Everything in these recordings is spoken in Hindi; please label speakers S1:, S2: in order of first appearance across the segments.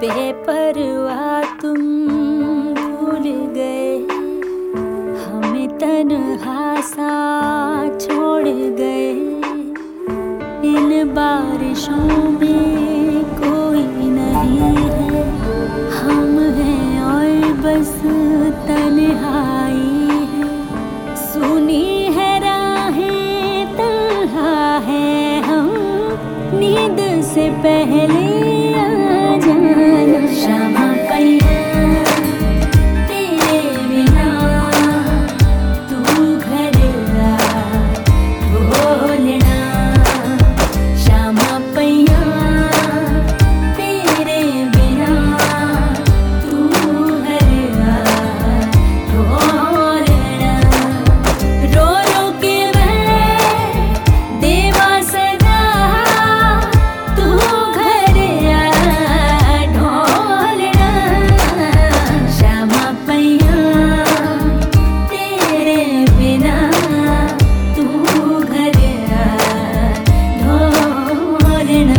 S1: बेपरवाह तुम भूल गए, हमें तन्हा सा छोड़ गए। इन बारिशों में कोई नहीं है, हम हैं और बस तन्हाई है। सुनी है राहें, तन्हा है हम, नींद से पहले आ जाना। शामा पैया तेरे बिना तू घर आ ढोलना। शामा पैया तेरे बिना तू घर आ ढोलना। रो रो के मैं देवा सदा, तू घर आ ढोलना। श्यामा पैया तेरे बिना तू घर आ ढोलना।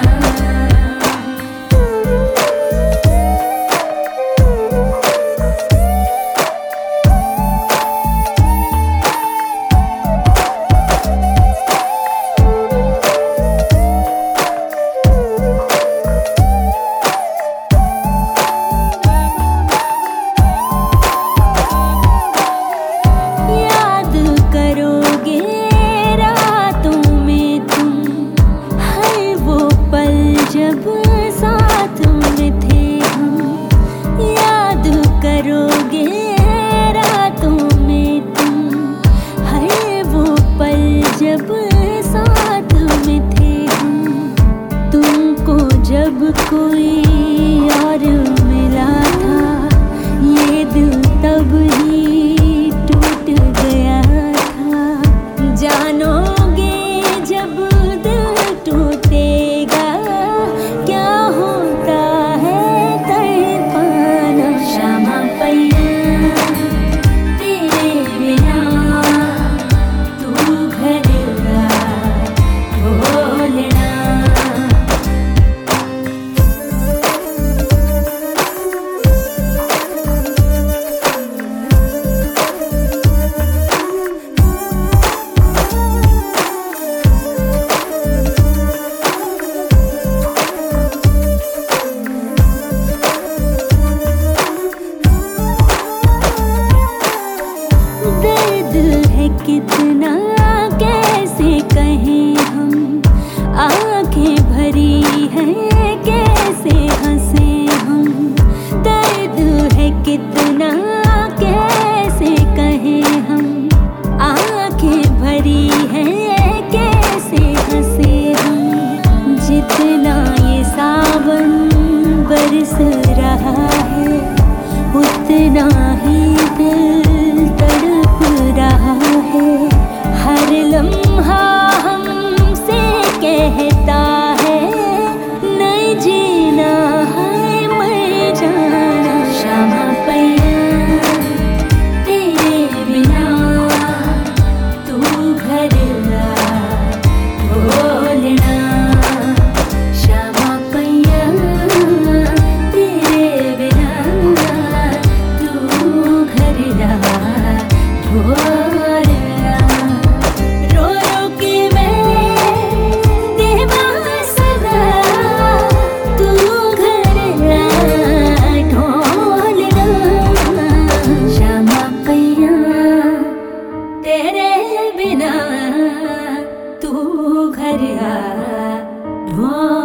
S1: याद करोगे रातों में तुम, हर वो पल जब साथ में थे हम। याद करोगे रातों में तुम, हर वो पल जब साथ में थे हम। तुमको जब कोई और मिला था, ये दिल तब ही टूट गया था। जानोगे जब दिल टूटेगा, क्या होता है तड़पाना। श्यामा पैया तेरे बिना तू घर आ ढोलना। दर्द है कितना कैसे कहें हम, आंखें भरी हैं कैसे हंसे हम। दर्द है कितना कैसे कहें हम, आंखें भरी हैं कैसे हंसे हम। जितना ये सावन बरस रहा है, उतना ही दिल तड़प रहा है। हर लम्हा हमसे कहता है, नहीं जीना है मर जाना। श्यामा पैया तेरे बिना तू घर आ ढोलना। श्यामा पैया तेरे बिना तू घर आ ढोलना। रो रो के मैं देवा सदा, तू घर आ ढोलना। श्यामा पैया तेरे बिना तू घर आ ढोलना।